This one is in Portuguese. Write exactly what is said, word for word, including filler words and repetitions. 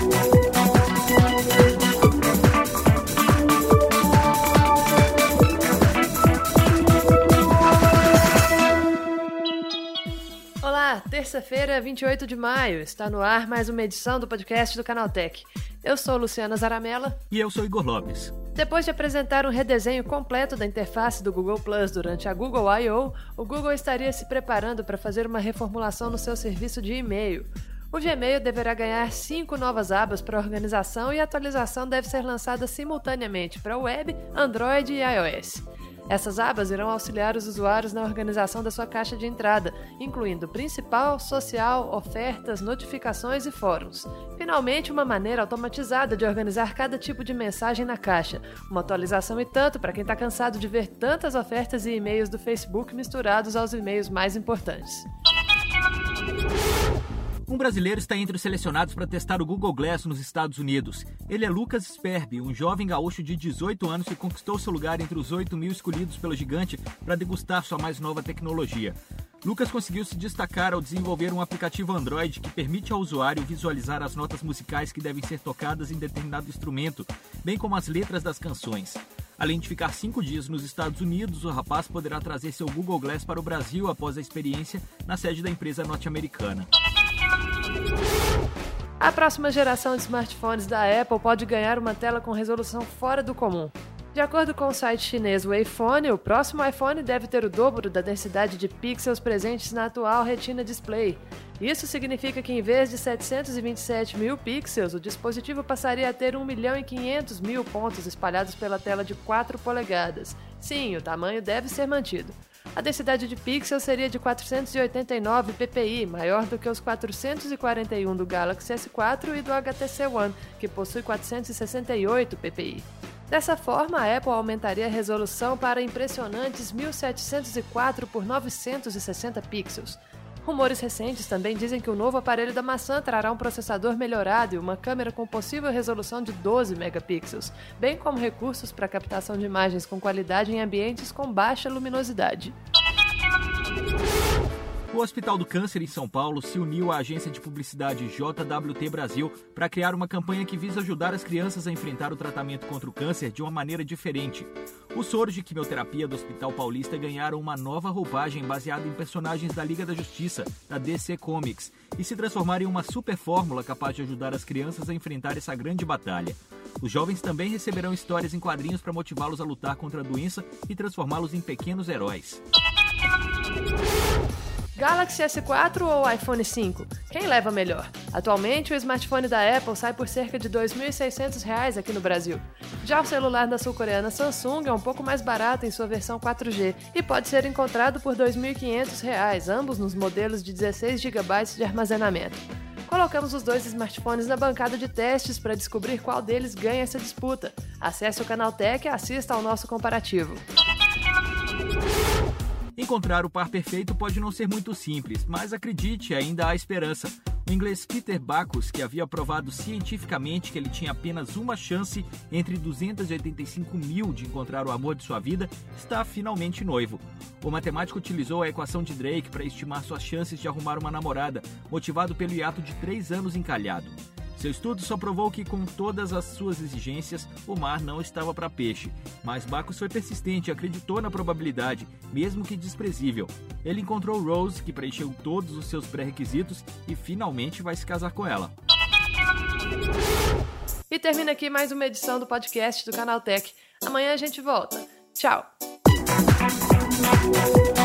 Olá, terça-feira, vinte e oito de maio, está no ar mais uma edição do podcast do Canaltech. Eu sou Luciana Zaramella. E eu sou Igor Lopes. Depois de apresentar um redesenho completo da interface do Google Plus durante a Google I O, o Google estaria se preparando para fazer uma reformulação no seu serviço de e-mail. O Gmail deverá ganhar cinco novas abas para organização e a atualização deve ser lançada simultaneamente para web, Android e iOS. Essas abas irão auxiliar os usuários na organização da sua caixa de entrada, incluindo principal, social, ofertas, notificações e fóruns. Finalmente, uma maneira automatizada de organizar cada tipo de mensagem na caixa. Uma atualização e tanto para quem está cansado de ver tantas ofertas e e-mails do Facebook misturados aos e-mails mais importantes. Um brasileiro está entre os selecionados para testar o Google Glass nos Estados Unidos. Ele é Lucas Sperbi, um jovem gaúcho de dezoito anos que conquistou seu lugar entre os oito mil escolhidos pelo gigante para degustar sua mais nova tecnologia. Lucas conseguiu se destacar ao desenvolver um aplicativo Android que permite ao usuário visualizar as notas musicais que devem ser tocadas em determinado instrumento, bem como as letras das canções. Além de ficar cinco dias nos Estados Unidos, o rapaz poderá trazer seu Google Glass para o Brasil após a experiência na sede da empresa norte-americana. A próxima geração de smartphones da Apple pode ganhar uma tela com resolução fora do comum. De acordo com o site chinês Wayphone, o próximo iPhone deve ter o dobro da densidade de pixels presentes na atual Retina Display. Isso significa que em vez de setecentos e vinte e sete mil pixels, o dispositivo passaria a ter um milhão e quinhentos mil pontos espalhados pela tela de quatro polegadas. Sim, o tamanho deve ser mantido. A densidade de pixels seria de quatrocentos e oitenta e nove ppi, maior do que os quatrocentos e quarenta e um do Galaxy S quatro e do H T C One, que possui quatrocentos e sessenta e oito ppi. Dessa forma, a Apple aumentaria a resolução para impressionantes mil setecentos e quatro por novecentos e sessenta pixels. Rumores recentes também dizem que o novo aparelho da maçã trará um processador melhorado e uma câmera com possível resolução de doze megapixels, bem como recursos para captação de imagens com qualidade em ambientes com baixa luminosidade. O Hospital do Câncer em São Paulo se uniu à agência de publicidade J W T Brasil para criar uma campanha que visa ajudar as crianças a enfrentar o tratamento contra o câncer de uma maneira diferente. Os soros de quimioterapia do Hospital Paulista ganharam uma nova roupagem baseada em personagens da Liga da Justiça, da D C Comics, e se transformaram em uma super fórmula capaz de ajudar as crianças a enfrentar essa grande batalha. Os jovens também receberão histórias em quadrinhos para motivá-los a lutar contra a doença e transformá-los em pequenos heróis. Galaxy S quatro ou iPhone cinco? Quem leva melhor? Atualmente, o smartphone da Apple sai por cerca de dois mil e seiscentos reais aqui no Brasil. Já o celular da sul-coreana Samsung é um pouco mais barato em sua versão quatro G e pode ser encontrado por dois mil e quinhentos reais, ambos nos modelos de dezesseis gigabytes de armazenamento. Colocamos os dois smartphones na bancada de testes para descobrir qual deles ganha essa disputa. Acesse o Canaltech e assista ao nosso comparativo. Encontrar o par perfeito pode não ser muito simples, mas acredite, ainda há esperança. O inglês Peter Backus, que havia provado cientificamente que ele tinha apenas uma chance entre duzentos e oitenta e cinco mil de encontrar o amor de sua vida, está finalmente noivo. O matemático utilizou a equação de Drake para estimar suas chances de arrumar uma namorada, motivado pelo hiato de três anos encalhado. Seu estudo só provou que, com todas as suas exigências, o mar não estava para peixe. Mas Backus foi persistente e acreditou na probabilidade, mesmo que desprezível. Ele encontrou Rose, que preencheu todos os seus pré-requisitos, e finalmente vai se casar com ela. E termina aqui mais uma edição do podcast do Canaltech. Amanhã a gente volta. Tchau!